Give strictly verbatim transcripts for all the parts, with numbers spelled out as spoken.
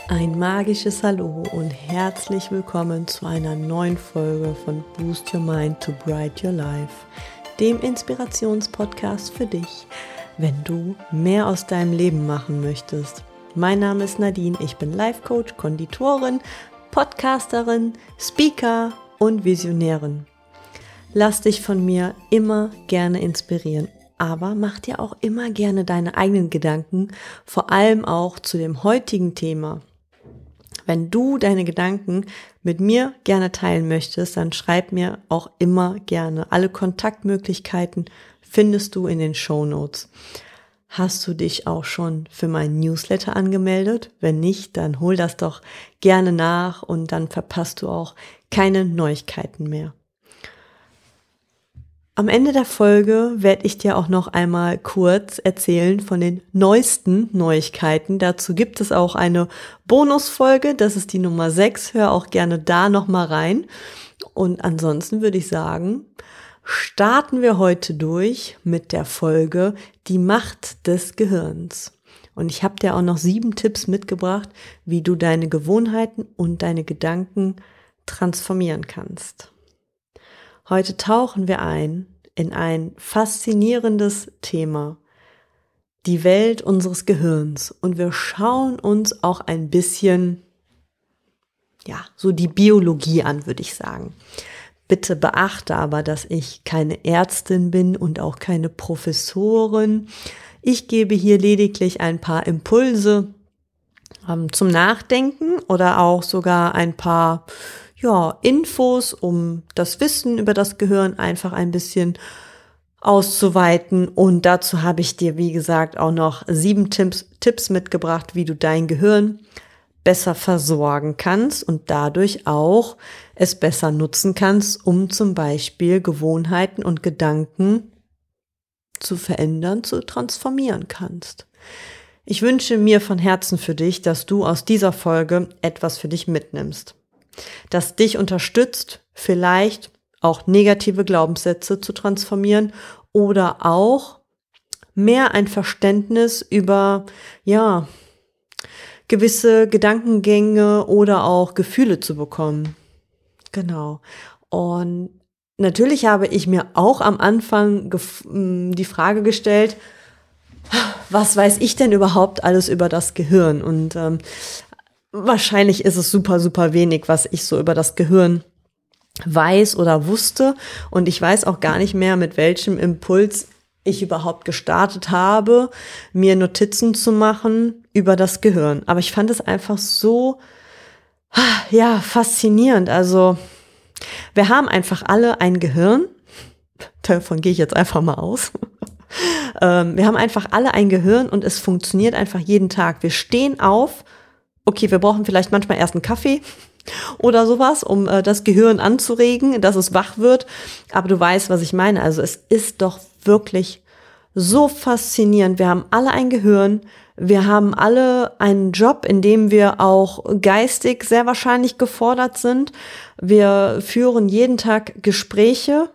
Ein magisches Hallo und herzlich willkommen zu einer neuen Folge von Boost Your Mind to Bright Your Life, dem Inspirationspodcast für dich, wenn du mehr aus deinem Leben machen möchtest. Mein Name ist Nadine, ich bin Life Coach, Konditorin, Podcasterin, Speaker und Visionärin. Lass dich von mir immer gerne inspirieren, aber mach dir auch immer gerne deine eigenen Gedanken, vor allem auch zu dem heutigen Thema. Wenn du deine Gedanken mit mir gerne teilen möchtest, dann schreib mir auch immer gerne. Alle Kontaktmöglichkeiten findest du in den Shownotes. Hast du dich auch schon für meinen Newsletter angemeldet? Wenn nicht, dann hol das doch gerne nach und dann verpasst du auch keine Neuigkeiten mehr. Am Ende der Folge werde ich dir auch noch einmal kurz erzählen von den neuesten Neuigkeiten. Dazu gibt es auch eine Bonusfolge, das ist die Nummer sechs. Hör auch gerne da nochmal rein. Und ansonsten würde ich sagen, starten wir heute durch mit der Folge Die Macht des Gehirns. Und ich habe dir auch noch sieben Tipps mitgebracht, wie du deine Gewohnheiten und deine Gedanken transformieren kannst. Heute tauchen wir ein in ein faszinierendes Thema, die Welt unseres Gehirns. Und wir schauen uns auch ein bisschen, ja, so die Biologie an, würde ich sagen. Bitte beachte aber, dass ich keine Ärztin bin und auch keine Professorin. Ich gebe hier lediglich ein paar Impulse ähm, zum Nachdenken oder auch sogar ein paar Ja, Infos, um das Wissen über das Gehirn einfach ein bisschen auszuweiten. Und dazu habe ich dir, wie gesagt, auch noch sieben Tipps, Tipps mitgebracht, wie du dein Gehirn besser versorgen kannst und dadurch auch es besser nutzen kannst, um zum Beispiel Gewohnheiten und Gedanken zu verändern, zu transformieren kannst. Ich wünsche mir von Herzen für dich, dass du aus dieser Folge etwas für dich mitnimmst, das dich unterstützt, vielleicht auch negative Glaubenssätze zu transformieren oder auch mehr ein Verständnis über, ja, gewisse Gedankengänge oder auch Gefühle zu bekommen. Genau. Und natürlich habe ich mir auch am Anfang gef- die Frage gestellt, was weiß ich denn überhaupt alles über das Gehirn? Und ähm, wahrscheinlich ist es super, super wenig, was ich so über das Gehirn weiß oder wusste. Und ich weiß auch gar nicht mehr, mit welchem Impuls ich überhaupt gestartet habe, mir Notizen zu machen über das Gehirn. Aber ich fand es einfach so, ja, faszinierend. Also, wir haben einfach alle ein Gehirn. Davon gehe ich jetzt einfach mal aus. Wir haben einfach alle ein Gehirn und es funktioniert einfach jeden Tag. Wir stehen auf. Okay, wir brauchen vielleicht manchmal erst einen Kaffee oder sowas, um äh, das Gehirn anzuregen, dass es wach wird. Aber du weißt, was ich meine. Also es ist doch wirklich so faszinierend. Wir haben alle ein Gehirn. Wir haben alle einen Job, in dem wir auch geistig sehr wahrscheinlich gefordert sind. Wir führen jeden Tag Gespräche,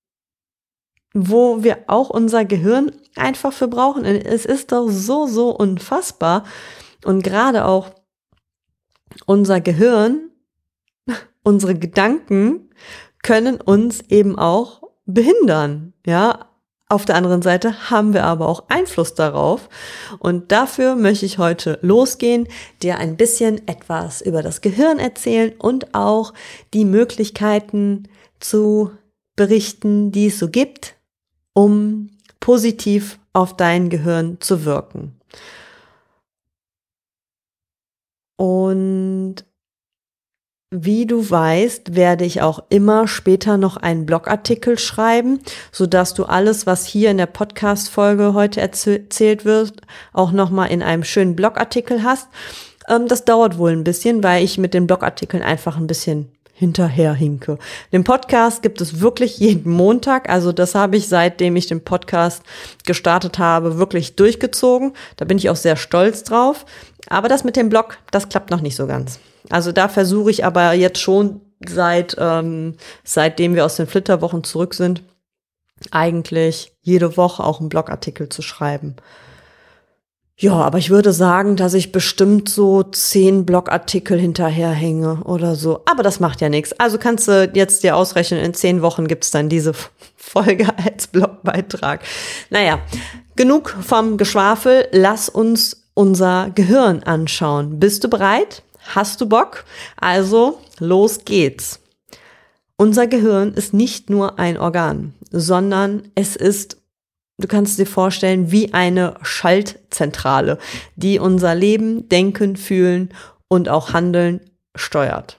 wo wir auch unser Gehirn einfach für brauchen. Es ist doch so, so unfassbar. Und gerade auch unser Gehirn, unsere Gedanken können uns eben auch behindern, ja. Auf der anderen Seite haben wir aber auch Einfluss darauf und dafür möchte ich heute losgehen, dir ein bisschen etwas über das Gehirn erzählen und auch die Möglichkeiten zu berichten, die es so gibt, um positiv auf dein Gehirn zu wirken. Und wie du weißt, werde ich auch immer später noch einen Blogartikel schreiben, sodass du alles, was hier in der Podcast-Folge heute erzählt wird, auch nochmal in einem schönen Blogartikel hast. Ähm, das dauert wohl ein bisschen, weil ich mit den Blogartikeln einfach ein bisschen hinterherhinke. Den Podcast gibt es wirklich jeden Montag, also das habe ich, seitdem ich den Podcast gestartet habe, wirklich durchgezogen. Da bin ich auch sehr stolz drauf. Aber das mit dem Blog, das klappt noch nicht so ganz. Also da versuche ich aber jetzt schon seit ähm, seitdem wir aus den Flitterwochen zurück sind, eigentlich jede Woche auch einen Blogartikel zu schreiben. Ja, aber ich würde sagen, dass ich bestimmt so zehn Blogartikel hinterherhänge oder so. Aber das macht ja nichts. Also kannst du jetzt dir ausrechnen, in zehn Wochen gibt's dann diese Folge als Blogbeitrag. Naja, genug vom Geschwafel. Lass uns unser Gehirn anschauen. Bist du bereit? Hast du Bock? Also, los geht's. Unser Gehirn ist nicht nur ein Organ, sondern es ist, du kannst dir vorstellen, wie eine Schaltzentrale, die unser Leben, Denken, Fühlen und auch Handeln steuert.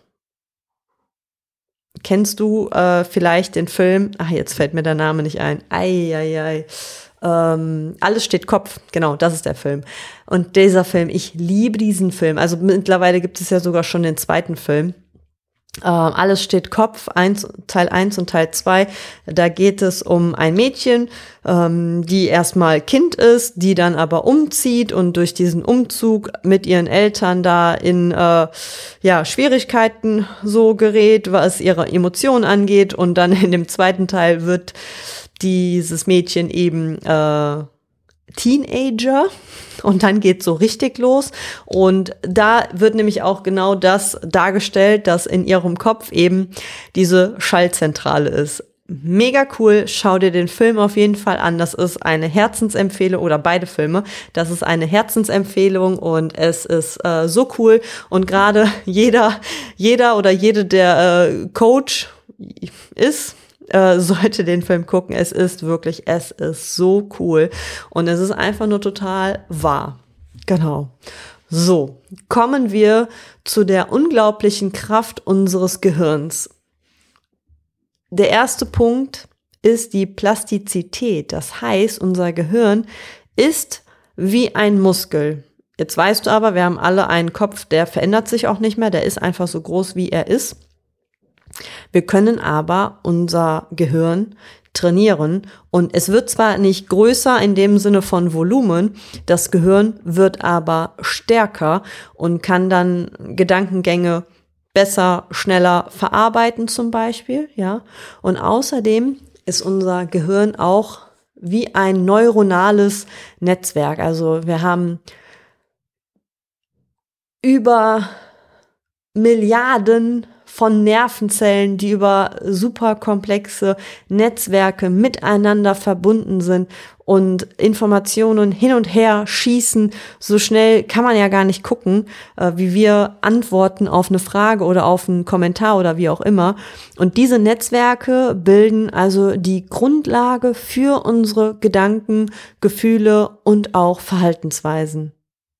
Kennst du äh, vielleicht den Film, ach, jetzt fällt mir der Name nicht ein, ei, ei, ei, ähm, Alles steht Kopf, genau, das ist der Film. Und dieser Film, ich liebe diesen Film, also mittlerweile gibt es ja sogar schon den zweiten Film. Uh, Alles steht Kopf, eins, Teil eins und Teil zwei. Da geht es um ein Mädchen, ähm, die erstmal Kind ist, die dann aber umzieht und durch diesen Umzug mit ihren Eltern da in äh, ja Schwierigkeiten so gerät, was ihre Emotionen angeht. Und dann in dem zweiten Teil wird dieses Mädchen eben äh, Teenager und dann geht's so richtig los und da wird nämlich auch genau das dargestellt, dass in ihrem Kopf eben diese Schaltzentrale ist. Mega cool, schau dir den Film auf jeden Fall an, das ist eine Herzensempfehlung oder beide Filme, das ist eine Herzensempfehlung und es ist äh, so cool und gerade jeder, jeder oder jede, der äh, Coach ist, Äh, sollte den Film gucken. Es ist wirklich, es ist so cool. Und es ist einfach nur total wahr. Genau. So, kommen wir zu der unglaublichen Kraft unseres Gehirns. Der erste Punkt ist die Plastizität. Das heißt, unser Gehirn ist wie ein Muskel. Jetzt weißt du aber, wir haben alle einen Kopf, der verändert sich auch nicht mehr. Der ist einfach so groß, wie er ist. Wir können aber unser Gehirn trainieren und es wird zwar nicht größer in dem Sinne von Volumen, das Gehirn wird aber stärker und kann dann Gedankengänge besser, schneller verarbeiten zum Beispiel, ja. Und außerdem ist unser Gehirn auch wie ein neuronales Netzwerk. Also wir haben über Milliarden von Nervenzellen, die über superkomplexe Netzwerke miteinander verbunden sind und Informationen hin und her schießen. So schnell kann man ja gar nicht gucken, äh, wie wir antworten auf eine Frage oder auf einen Kommentar oder wie auch immer. Und diese Netzwerke bilden also die Grundlage für unsere Gedanken, Gefühle und auch Verhaltensweisen.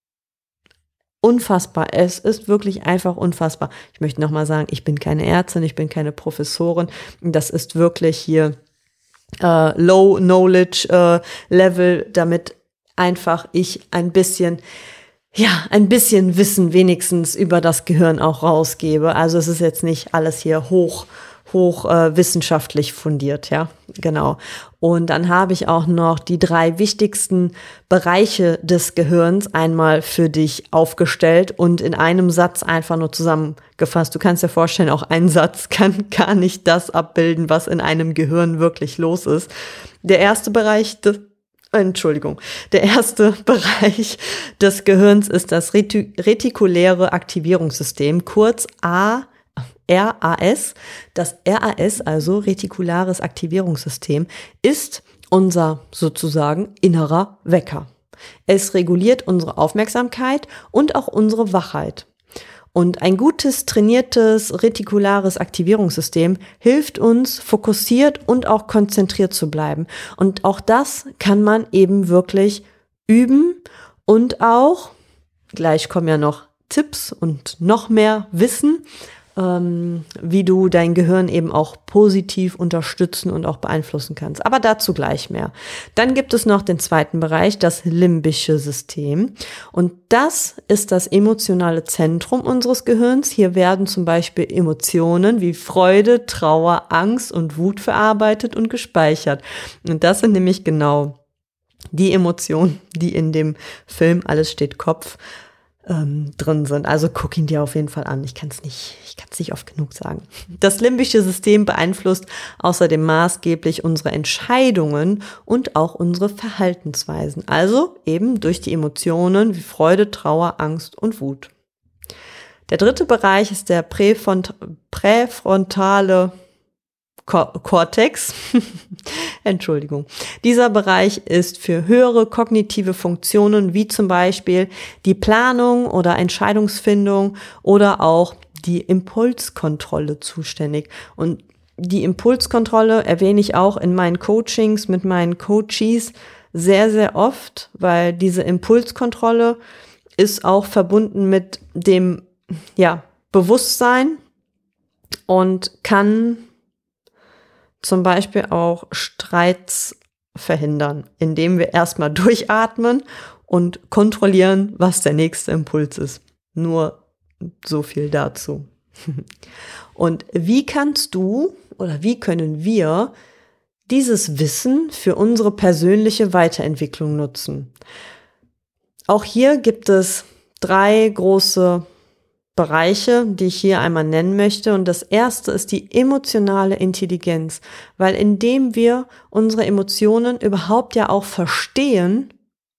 Unfassbar. Es ist wirklich einfach unfassbar. Ich möchte nochmal sagen, ich bin keine Ärztin, ich bin keine Professorin. Das ist wirklich hier äh, Low Knowledge äh, Level, damit einfach ich ein bisschen, ja, ein bisschen Wissen wenigstens über das Gehirn auch rausgebe. Also es ist jetzt nicht alles hier hoch hoch äh, wissenschaftlich fundiert, ja, genau. Und dann habe ich auch noch die drei wichtigsten Bereiche des Gehirns einmal für dich aufgestellt und in einem Satz einfach nur zusammengefasst. Du kannst dir vorstellen, auch ein Satz kann gar nicht das abbilden, was in einem Gehirn wirklich los ist. Der erste Bereich des Entschuldigung. Der erste Bereich des Gehirns ist das retikuläre Aktivierungssystem, kurz A R A S. Das R A S, also retikulares Aktivierungssystem, ist unser sozusagen innerer Wecker. Es reguliert unsere Aufmerksamkeit und auch unsere Wachheit. Und ein gutes, trainiertes retikulares Aktivierungssystem hilft uns, fokussiert und auch konzentriert zu bleiben. Und auch das kann man eben wirklich üben und auch, gleich kommen ja noch Tipps und noch mehr Wissen, ähm, wie du dein Gehirn eben auch positiv unterstützen und auch beeinflussen kannst. Aber dazu gleich mehr. Dann gibt es noch den zweiten Bereich, das limbische System. Und das ist das emotionale Zentrum unseres Gehirns. Hier werden zum Beispiel Emotionen wie Freude, Trauer, Angst und Wut verarbeitet und gespeichert. Und das sind nämlich genau die Emotionen, die in dem Film Alles steht Kopf ähm, drin sind. Also guck ihn dir auf jeden Fall an. Ich kann es nicht, ich kann es nicht oft genug sagen. Das limbische System beeinflusst außerdem maßgeblich unsere Entscheidungen und auch unsere Verhaltensweisen. Also eben durch die Emotionen wie Freude, Trauer, Angst und Wut. Der dritte Bereich ist der Präfront- präfrontale Kortex. Entschuldigung. Dieser Bereich ist für höhere kognitive Funktionen wie zum Beispiel die Planung oder Entscheidungsfindung oder auch die Impulskontrolle zuständig. Und die Impulskontrolle erwähne ich auch in meinen Coachings mit meinen Coaches sehr, sehr oft, weil diese Impulskontrolle ist auch verbunden mit dem, ja, Bewusstsein und kann zum Beispiel auch Streits verhindern, indem wir erstmal durchatmen und kontrollieren, was der nächste Impuls ist. Nur so viel dazu. Und wie kannst du oder wie können wir dieses Wissen für unsere persönliche Weiterentwicklung nutzen? Auch hier gibt es drei große Bereiche, die ich hier einmal nennen möchte. Und das erste ist die emotionale Intelligenz, weil indem wir unsere Emotionen überhaupt ja auch verstehen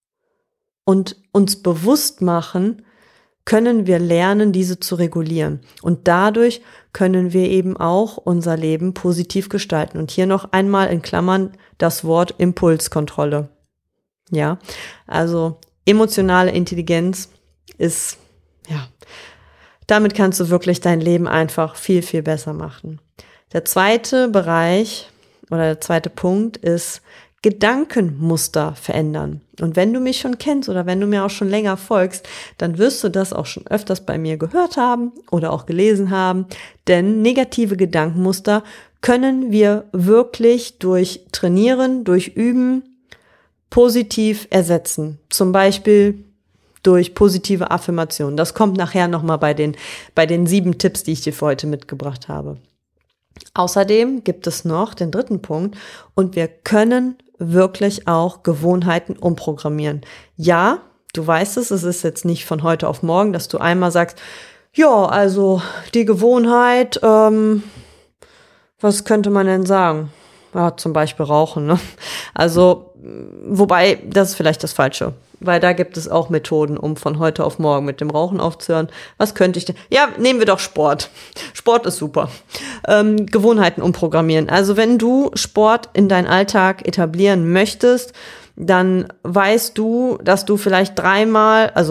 und uns bewusst machen, können wir lernen, diese zu regulieren. Und dadurch können wir eben auch unser Leben positiv gestalten. Und hier noch einmal in Klammern das Wort Impulskontrolle. Ja, also emotionale Intelligenz ist, ja, damit kannst du wirklich dein Leben einfach viel, viel besser machen. Der zweite Bereich oder der zweite Punkt ist Gedankenmuster verändern. Und wenn du mich schon kennst oder wenn du mir auch schon länger folgst, dann wirst du das auch schon öfters bei mir gehört haben oder auch gelesen haben. Denn negative Gedankenmuster können wir wirklich durch Trainieren, durch Üben positiv ersetzen. Zum Beispiel durch positive Affirmationen. Das kommt nachher nochmal bei den, bei den sieben Tipps, die ich dir für heute mitgebracht habe. Außerdem gibt es noch den dritten Punkt und wir können wirklich auch Gewohnheiten umprogrammieren. Ja, du weißt es, es ist jetzt nicht von heute auf morgen, dass du einmal sagst, ja, also die Gewohnheit, ähm, was könnte man denn sagen? Ja, zum Beispiel Rauchen, ne? Also, wobei, das ist vielleicht das Falsche. Weil da gibt es auch Methoden, um von heute auf morgen mit dem Rauchen aufzuhören. Was könnte ich denn? Ja, nehmen wir doch Sport. Sport ist super. Ähm, Gewohnheiten umprogrammieren. Also wenn du Sport in deinen Alltag etablieren möchtest, dann weißt du, dass du vielleicht dreimal, also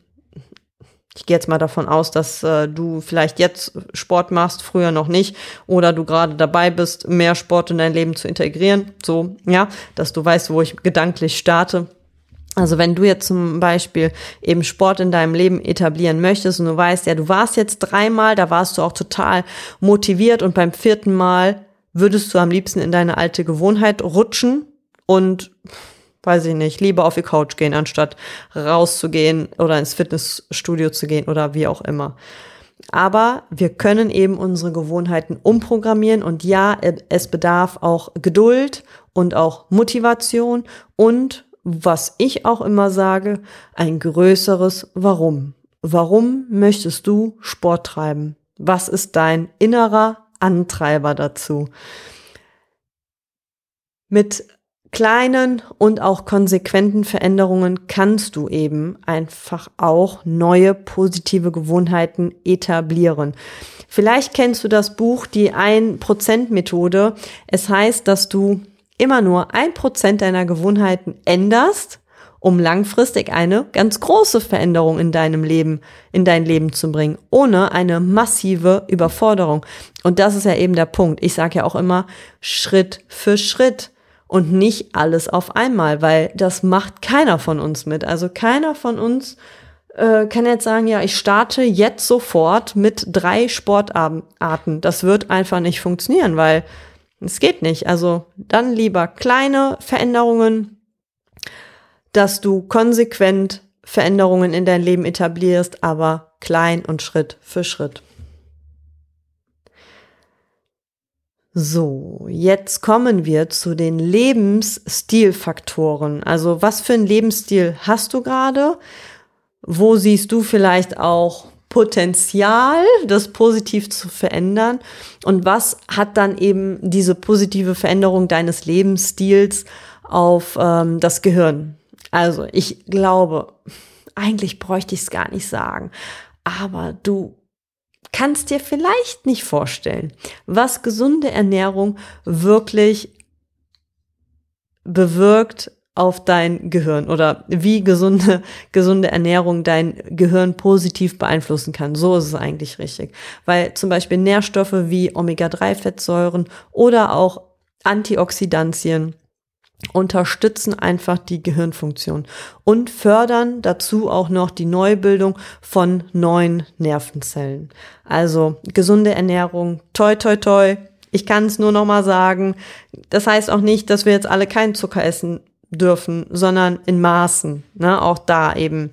ich gehe jetzt mal davon aus, dass äh, du vielleicht jetzt Sport machst, früher noch nicht, oder du gerade dabei bist, mehr Sport in dein Leben zu integrieren. So, ja, dass du weißt, wo ich gedanklich starte. Also wenn du jetzt zum Beispiel eben Sport in deinem Leben etablieren möchtest und du weißt, ja, du warst jetzt dreimal, da warst du auch total motiviert und beim vierten Mal würdest du am liebsten in deine alte Gewohnheit rutschen und, weiß ich nicht, lieber auf die Couch gehen, anstatt rauszugehen oder ins Fitnessstudio zu gehen oder wie auch immer. Aber wir können eben unsere Gewohnheiten umprogrammieren und ja, es bedarf auch Geduld und auch Motivation und was ich auch immer sage, ein größeres Warum. Warum möchtest du Sport treiben? Was ist dein innerer Antreiber dazu? Mit kleinen und auch konsequenten Veränderungen kannst du eben einfach auch neue positive Gewohnheiten etablieren. Vielleicht kennst du das Buch Die ein Prozent Methode. Es heißt, dass du immer nur ein Prozent deiner Gewohnheiten änderst, um langfristig eine ganz große Veränderung in deinem Leben, in dein Leben zu bringen, ohne eine massive Überforderung. Und das ist ja eben der Punkt. Ich sage ja auch immer Schritt für Schritt und nicht alles auf einmal, weil das macht keiner von uns mit. Also keiner von uns äh, kann jetzt sagen, ja, ich starte jetzt sofort mit drei Sportarten. Das wird einfach nicht funktionieren, weil es geht nicht. Also dann lieber kleine Veränderungen, dass du konsequent Veränderungen in dein Leben etablierst, aber klein und Schritt für Schritt. So, jetzt kommen wir zu den Lebensstilfaktoren. Also was für einen Lebensstil hast du gerade? Wo siehst du vielleicht auch Potenzial, das positiv zu verändern? Und was hat dann eben diese positive Veränderung deines Lebensstils auf ähm, das Gehirn? Also ich glaube, eigentlich bräuchte ich es gar nicht sagen, aber du kannst dir vielleicht nicht vorstellen, was gesunde Ernährung wirklich bewirkt auf dein Gehirn oder wie gesunde, gesunde Ernährung dein Gehirn positiv beeinflussen kann. So ist es eigentlich richtig. Weil zum Beispiel Nährstoffe wie Omega drei Fettsäuren oder auch Antioxidantien unterstützen einfach die Gehirnfunktion und fördern dazu auch noch die Neubildung von neuen Nervenzellen. Also gesunde Ernährung, toi toi toi. Ich kann es nur noch mal sagen. Das heißt auch nicht, dass wir jetzt alle keinen Zucker essen dürfen, sondern in Maßen. Ne? Auch da eben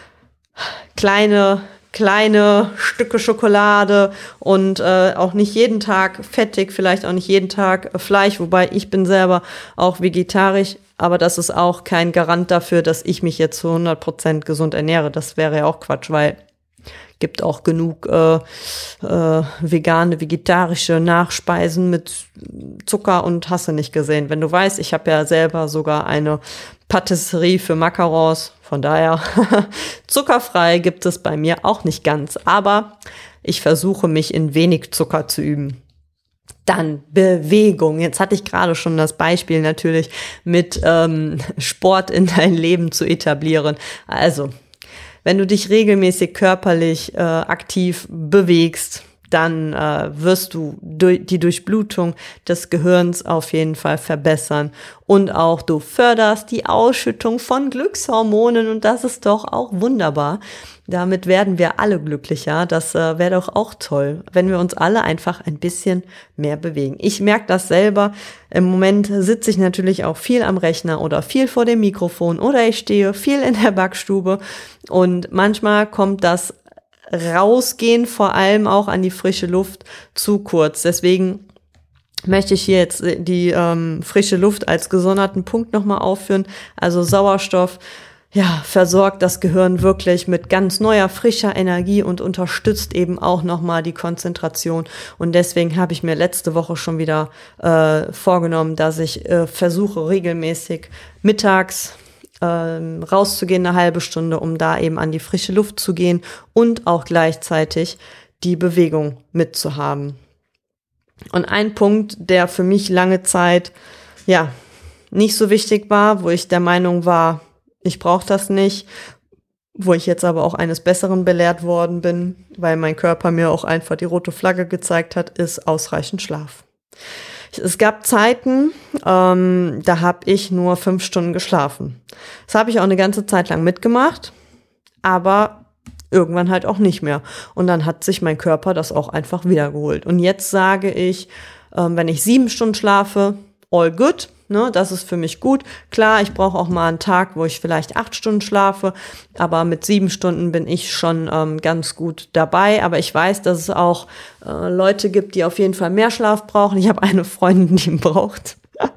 kleine kleine Stücke Schokolade und äh, auch nicht jeden Tag fettig, vielleicht auch nicht jeden Tag äh, Fleisch, wobei ich bin selber auch vegetarisch, aber das ist auch kein Garant dafür, dass ich mich jetzt zu hundert Prozent gesund ernähre. Das wäre ja auch Quatsch, weil gibt auch genug äh, äh, vegane, vegetarische Nachspeisen mit Zucker und hast du nicht gesehen. Wenn du weißt, ich habe ja selber sogar eine Patisserie für Macarons, von daher zuckerfrei gibt es bei mir auch nicht ganz. Aber ich versuche mich in wenig Zucker zu üben. Dann Bewegung. Jetzt hatte ich gerade schon das Beispiel natürlich mit ähm, Sport in dein Leben zu etablieren. Also wenn du dich regelmäßig körperlich äh, aktiv bewegst, dann äh, wirst du durch die Durchblutung des Gehirns auf jeden Fall verbessern. Und auch du förderst die Ausschüttung von Glückshormonen und das ist doch auch wunderbar. Damit werden wir alle glücklicher. Das äh, wäre doch auch toll, wenn wir uns alle einfach ein bisschen mehr bewegen. Ich merke das selber. Im Moment sitze ich natürlich auch viel am Rechner oder viel vor dem Mikrofon oder ich stehe viel in der Backstube und manchmal kommt das Rausgehen vor allem auch an die frische Luft zu kurz. Deswegen möchte ich hier jetzt die ähm, frische Luft als gesonderten Punkt nochmal aufführen. Also Sauerstoff, ja, versorgt das Gehirn wirklich mit ganz neuer, frischer Energie und unterstützt eben auch nochmal die Konzentration. Und deswegen habe ich mir letzte Woche schon wieder äh, vorgenommen, dass ich äh, versuche regelmäßig mittags ähm, rauszugehen, eine halbe Stunde, um da eben an die frische Luft zu gehen und auch gleichzeitig die Bewegung mitzuhaben. Und ein Punkt, der für mich lange Zeit, ja, nicht so wichtig war, wo ich der Meinung war, ich brauche das nicht, wo ich jetzt aber auch eines Besseren belehrt worden bin, weil mein Körper mir auch einfach die rote Flagge gezeigt hat, ist ausreichend Schlaf. Es gab Zeiten, ähm, da habe ich nur fünf Stunden geschlafen. Das habe ich auch eine ganze Zeit lang mitgemacht, aber irgendwann halt auch nicht mehr. Und dann hat sich mein Körper das auch einfach wiedergeholt. Und jetzt sage ich, ähm, wenn ich sieben Stunden schlafe, all good, ne, das ist für mich gut. Klar, ich brauche auch mal einen Tag, wo ich vielleicht acht Stunden schlafe, aber mit sieben Stunden bin ich schon ähm, ganz gut dabei. Aber ich weiß, dass es auch äh, Leute gibt, die auf jeden Fall mehr Schlaf brauchen. Ich habe eine Freundin, die braucht.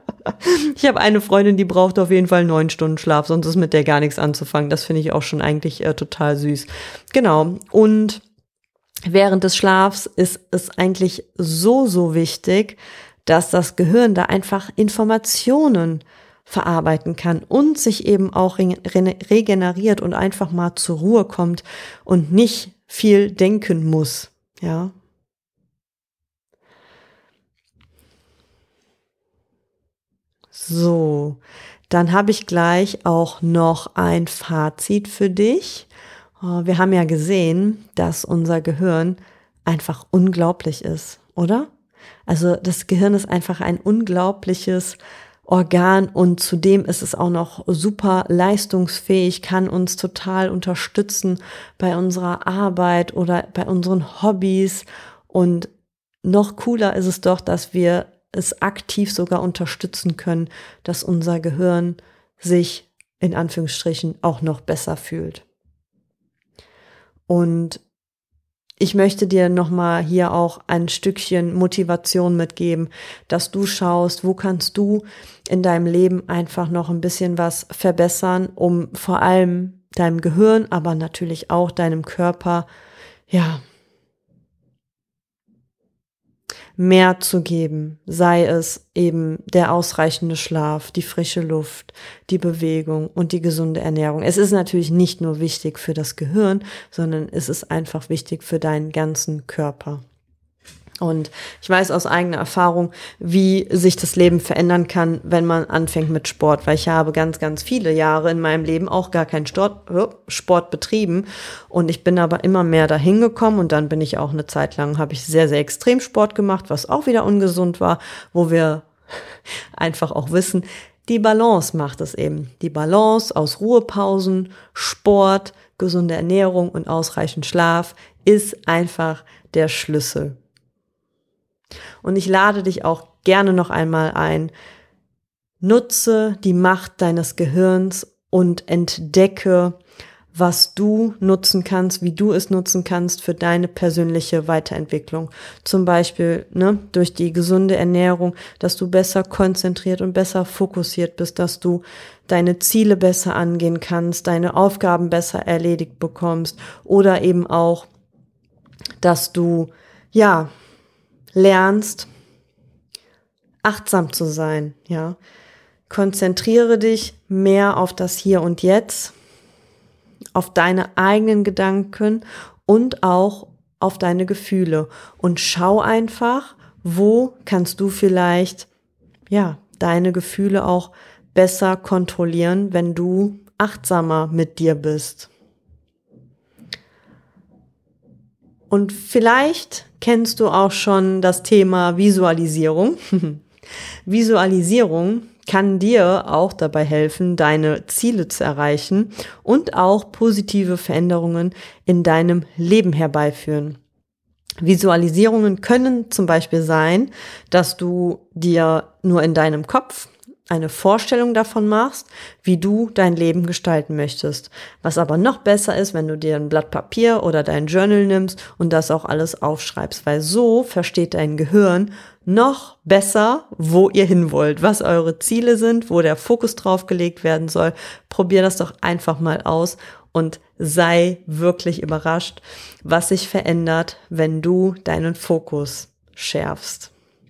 Ich habe eine Freundin, die braucht auf jeden Fall neun Stunden Schlaf, sonst ist mit der gar nichts anzufangen. Das finde ich auch schon eigentlich äh, total süß. Genau. Und während des Schlafs ist es eigentlich so, so wichtig, dass das Gehirn da einfach Informationen verarbeiten kann und sich eben auch re- regeneriert und einfach mal zur Ruhe kommt und nicht viel denken muss, ja. So, dann habe ich gleich auch noch ein Fazit für dich. Wir haben ja gesehen, dass unser Gehirn einfach unglaublich ist, oder? Also das Gehirn ist einfach ein unglaubliches Organ und zudem ist es auch noch super leistungsfähig, kann uns total unterstützen bei unserer Arbeit oder bei unseren Hobbys. Und noch cooler ist es doch, dass wir es aktiv sogar unterstützen können, dass unser Gehirn sich in Anführungsstrichen auch noch besser fühlt. Und ich möchte dir nochmal hier auch ein Stückchen Motivation mitgeben, dass du schaust, wo kannst du in deinem Leben einfach noch ein bisschen was verbessern, um vor allem deinem Gehirn, aber natürlich auch deinem Körper, ja, mehr zu geben, sei es eben der ausreichende Schlaf, die frische Luft, die Bewegung und die gesunde Ernährung. Es ist natürlich nicht nur wichtig für das Gehirn, sondern es ist einfach wichtig für deinen ganzen Körper. Und ich weiß aus eigener Erfahrung, wie sich das Leben verändern kann, wenn man anfängt mit Sport, weil ich habe ganz, ganz viele Jahre in meinem Leben auch gar keinen Sport, Sport betrieben und ich bin aber immer mehr dahin gekommen und dann bin ich auch eine Zeit lang, habe ich sehr, sehr extrem Sport gemacht, was auch wieder ungesund war, wo wir einfach auch wissen, die Balance macht es eben. Die Balance aus Ruhepausen, Sport, gesunde Ernährung und ausreichend Schlaf ist einfach der Schlüssel. Und ich lade dich auch gerne noch einmal ein, nutze die Macht deines Gehirns und entdecke, was du nutzen kannst, wie du es nutzen kannst für deine persönliche Weiterentwicklung. Zum Beispiel ne, durch die gesunde Ernährung, dass du besser konzentriert und besser fokussiert bist, dass du deine Ziele besser angehen kannst, deine Aufgaben besser erledigt bekommst oder eben auch, dass du, ja, lernst, achtsam zu sein, ja. Konzentriere dich mehr auf das Hier und Jetzt, auf deine eigenen Gedanken und auch auf deine Gefühle und schau einfach, wo kannst du vielleicht, ja, deine Gefühle auch besser kontrollieren, wenn du achtsamer mit dir bist. Und vielleicht kennst du auch schon das Thema Visualisierung. Visualisierung kann dir auch dabei helfen, deine Ziele zu erreichen und auch positive Veränderungen in deinem Leben herbeiführen. Visualisierungen können zum Beispiel sein, dass du dir nur in deinem Kopf eine Vorstellung davon machst, wie du dein Leben gestalten möchtest. Was aber noch besser ist, wenn du dir ein Blatt Papier oder dein Journal nimmst und das auch alles aufschreibst, weil so versteht dein Gehirn noch besser, wo ihr hin wollt, was eure Ziele sind, wo der Fokus drauf gelegt werden soll. Probier das doch einfach mal aus und sei wirklich überrascht, was sich verändert, wenn du deinen Fokus schärfst.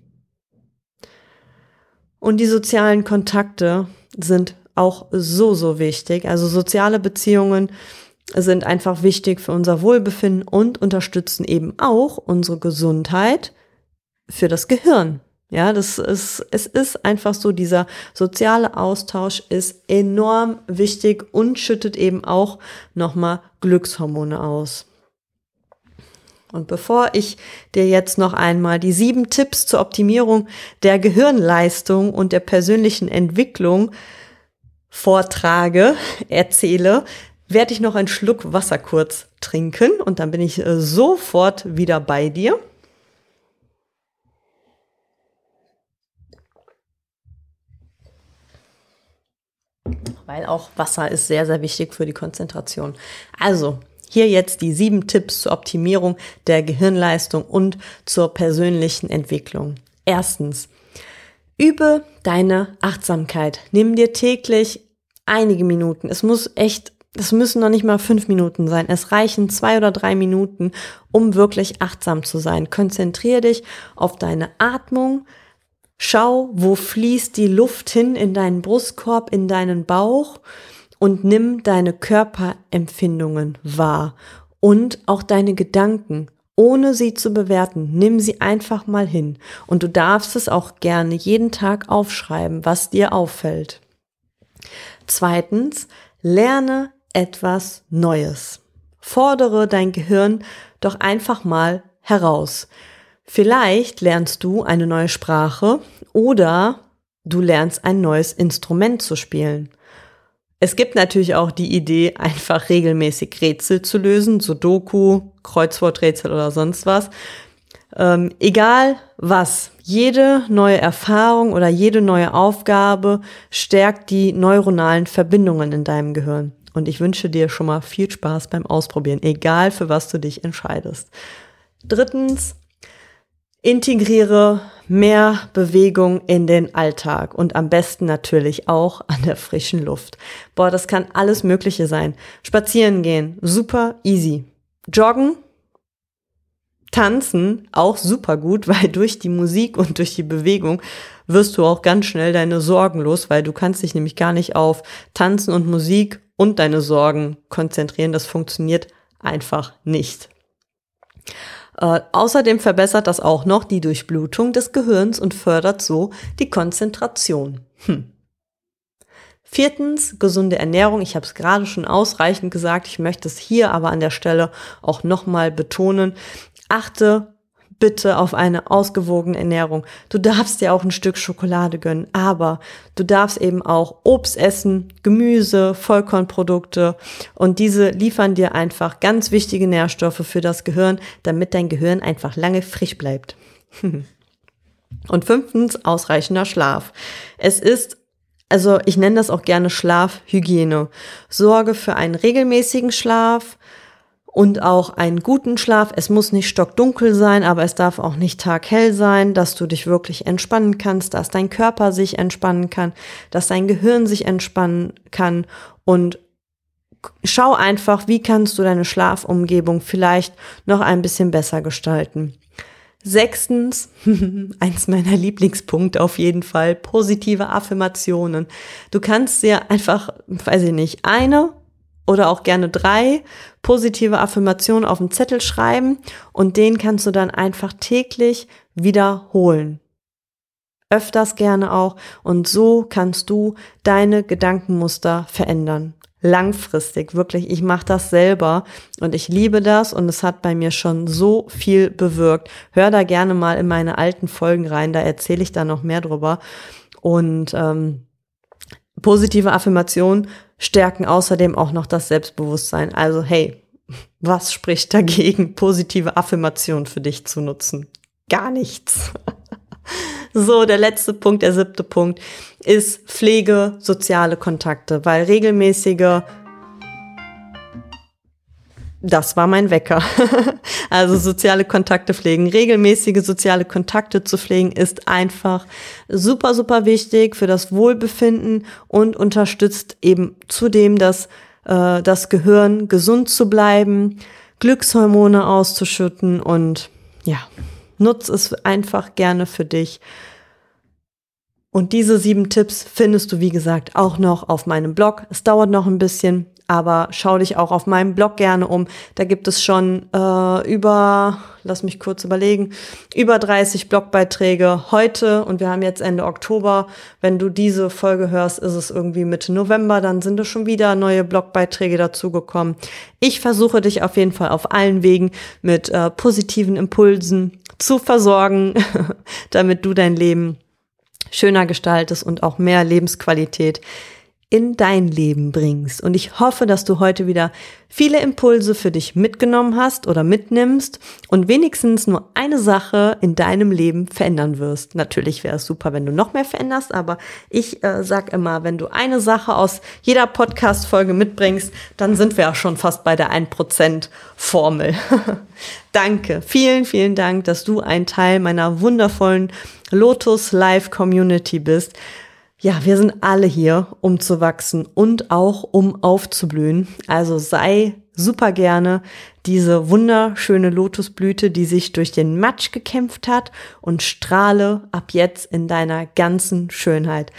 Und die sozialen Kontakte sind auch so, so wichtig. Also soziale Beziehungen sind einfach wichtig für unser Wohlbefinden und unterstützen eben auch unsere Gesundheit für das Gehirn. Ja, das ist, es ist einfach so, dieser soziale Austausch ist enorm wichtig und schüttet eben auch nochmal Glückshormone aus. Und bevor ich dir jetzt noch einmal die sieben Tipps zur Optimierung der Gehirnleistung und der persönlichen Entwicklung vortrage, erzähle, werde ich noch einen Schluck Wasser kurz trinken und dann bin ich sofort wieder bei dir. Weil auch Wasser ist sehr, sehr wichtig für die Konzentration. Also, hier jetzt die sieben Tipps zur Optimierung der Gehirnleistung und zur persönlichen Entwicklung. Erstens, übe deine Achtsamkeit. Nimm dir täglich einige Minuten. Es muss echt, es müssen noch nicht mal fünf Minuten sein. Es reichen zwei oder drei Minuten, um wirklich achtsam zu sein. Konzentriere dich auf deine Atmung. Schau, wo fließt die Luft hin in deinen Brustkorb, in deinen Bauch. Und nimm deine Körperempfindungen wahr und auch deine Gedanken, ohne sie zu bewerten. Nimm sie einfach mal hin. Und du darfst es auch gerne jeden Tag aufschreiben, was dir auffällt. Zweitens, lerne etwas Neues. Fordere dein Gehirn doch einfach mal heraus. Vielleicht lernst du eine neue Sprache oder du lernst ein neues Instrument zu spielen. Es gibt natürlich auch die Idee, einfach regelmäßig Rätsel zu lösen, Sudoku, Kreuzworträtsel oder sonst was. Ähm, egal was, jede neue Erfahrung oder jede neue Aufgabe stärkt die neuronalen Verbindungen in deinem Gehirn. Und ich wünsche dir schon mal viel Spaß beim Ausprobieren, egal für was du dich entscheidest. Drittens, Integriere mehr Bewegung in den Alltag und am besten natürlich auch an der frischen Luft. Boah, das kann alles Mögliche sein. Spazieren gehen, super easy. Joggen, tanzen, auch super gut, weil durch die Musik und durch die Bewegung wirst du auch ganz schnell deine Sorgen los, weil du kannst dich nämlich gar nicht auf Tanzen und Musik und deine Sorgen konzentrieren. Das funktioniert einfach nicht. Äh, außerdem verbessert das auch noch die Durchblutung des Gehirns und fördert so die Konzentration. Hm. Viertens, gesunde Ernährung. Ich habe es gerade schon ausreichend gesagt. Ich möchte es hier aber an der Stelle auch nochmal betonen. Achte bitte auf eine ausgewogene Ernährung. Du darfst dir auch ein Stück Schokolade gönnen, aber du darfst eben auch Obst essen, Gemüse, Vollkornprodukte und diese liefern dir einfach ganz wichtige Nährstoffe für das Gehirn, damit dein Gehirn einfach lange frisch bleibt. Und fünftens, ausreichender Schlaf. Es ist Also ich nenne das auch gerne Schlafhygiene. Sorge für einen regelmäßigen Schlaf und auch einen guten Schlaf. Es muss nicht stockdunkel sein, aber es darf auch nicht taghell sein, dass du dich wirklich entspannen kannst, dass dein Körper sich entspannen kann, dass dein Gehirn sich entspannen kann. Und schau einfach, wie kannst du deine Schlafumgebung vielleicht noch ein bisschen besser gestalten. Sechstens, eins meiner Lieblingspunkte auf jeden Fall, positive Affirmationen. Du kannst dir einfach, weiß ich nicht, eine oder auch gerne drei positive Affirmationen auf den Zettel schreiben und den kannst du dann einfach täglich wiederholen. Öfters gerne auch und so kannst du deine Gedankenmuster verändern. Langfristig, wirklich, ich mache das selber und ich liebe das und es hat bei mir schon so viel bewirkt. Hör da gerne mal in meine alten Folgen rein, da erzähle ich da noch mehr drüber. Und ähm, positive Affirmationen stärken außerdem auch noch das Selbstbewusstsein. Also hey, was spricht dagegen, positive Affirmationen für dich zu nutzen? Gar nichts. So, der letzte Punkt, der siebte Punkt, ist Pflege soziale Kontakte, weil regelmäßige, das war mein Wecker, also soziale Kontakte pflegen, regelmäßige soziale Kontakte zu pflegen, ist einfach super, super wichtig für das Wohlbefinden und unterstützt eben zudem das, äh, das Gehirn gesund zu bleiben, Glückshormone auszuschütten und ja, nutz es einfach gerne für dich. Und diese sieben Tipps findest du, wie gesagt, auch noch auf meinem Blog. Es dauert noch ein bisschen, aber schau dich auch auf meinem Blog gerne um. Da gibt es schon äh, über, lass mich kurz überlegen, über dreißig Blogbeiträge heute und wir haben jetzt Ende Oktober. Wenn du diese Folge hörst, ist es irgendwie Mitte November, dann sind es schon wieder neue Blogbeiträge dazugekommen. Ich versuche dich auf jeden Fall auf allen Wegen mit äh, positiven Impulsen zu versorgen, damit du dein Leben schöner gestaltest und auch mehr Lebensqualität in dein Leben bringst. Und ich hoffe, dass du heute wieder viele Impulse für dich mitgenommen hast oder mitnimmst und wenigstens nur eine Sache in deinem Leben verändern wirst. Natürlich wäre es super, wenn du noch mehr veränderst, aber ich äh, sag immer, wenn du eine Sache aus jeder Podcast-Folge mitbringst, dann sind wir auch schon fast bei der ein Prozent Formel. Danke, vielen, vielen Dank, dass du ein Teil meiner wundervollen Lotus Life Community bist. Ja, wir sind alle hier, um zu wachsen und auch um aufzublühen. Also sei super gerne diese wunderschöne Lotusblüte, die sich durch den Matsch gekämpft hat und strahle ab jetzt in deiner ganzen Schönheit.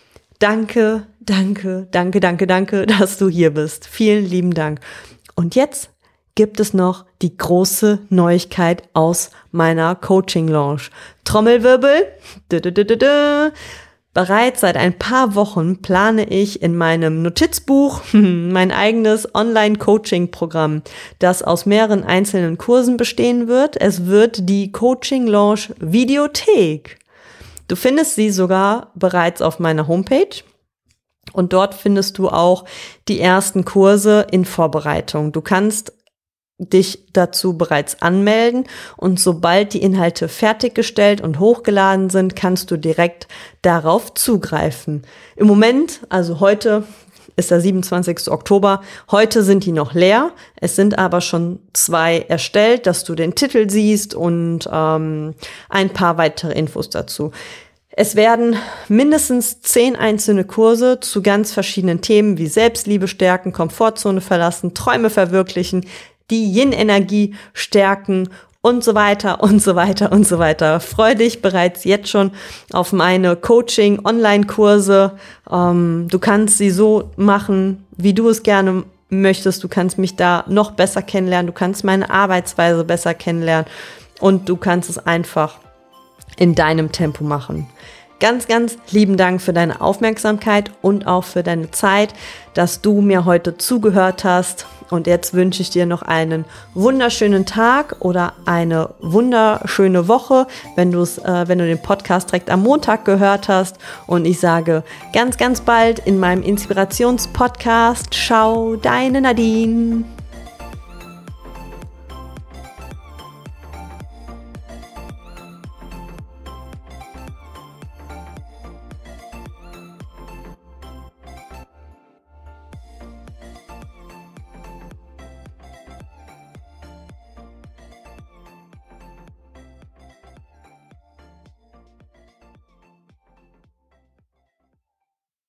Danke, danke, danke, danke, danke, dass du hier bist. Vielen lieben Dank. Und jetzt gibt es noch die große Neuigkeit aus meiner Coaching-Lounge. Trommelwirbel. Dö, dö, dö, dö, dö. Bereits seit ein paar Wochen plane ich in meinem Notizbuch mein eigenes Online-Coaching-Programm, das aus mehreren einzelnen Kursen bestehen wird. Es wird die Coaching Lounge Videothek. Du findest sie sogar bereits auf meiner Homepage. Und dort findest du auch die ersten Kurse in Vorbereitung. Du kannst dich dazu bereits anmelden und sobald die Inhalte fertiggestellt und hochgeladen sind, kannst du direkt darauf zugreifen. Im Moment, also heute ist der siebenundzwanzigster Oktober. Heute sind die noch leer. Es sind aber schon zwei erstellt, dass du den Titel siehst und ähm, ein paar weitere Infos dazu. Es werden mindestens zehn einzelne Kurse zu ganz verschiedenen Themen wie Selbstliebe stärken, Komfortzone verlassen, Träume verwirklichen, die Yin-Energie stärken und so weiter und so weiter und so weiter. Freue dich bereits jetzt schon auf meine Coaching-Online-Kurse. Ähm, du kannst sie so machen, wie du es gerne möchtest. Du kannst mich da noch besser kennenlernen. Du kannst meine Arbeitsweise besser kennenlernen und du kannst es einfach in deinem Tempo machen. Ganz, ganz lieben Dank für deine Aufmerksamkeit und auch für deine Zeit, dass du mir heute zugehört hast. Und jetzt wünsche ich dir noch einen wunderschönen Tag oder eine wunderschöne Woche, wenn du es, äh, wenn du den Podcast direkt am Montag gehört hast. Und ich sage ganz, ganz bald in meinem Inspirationspodcast, ciao, deine Nadine.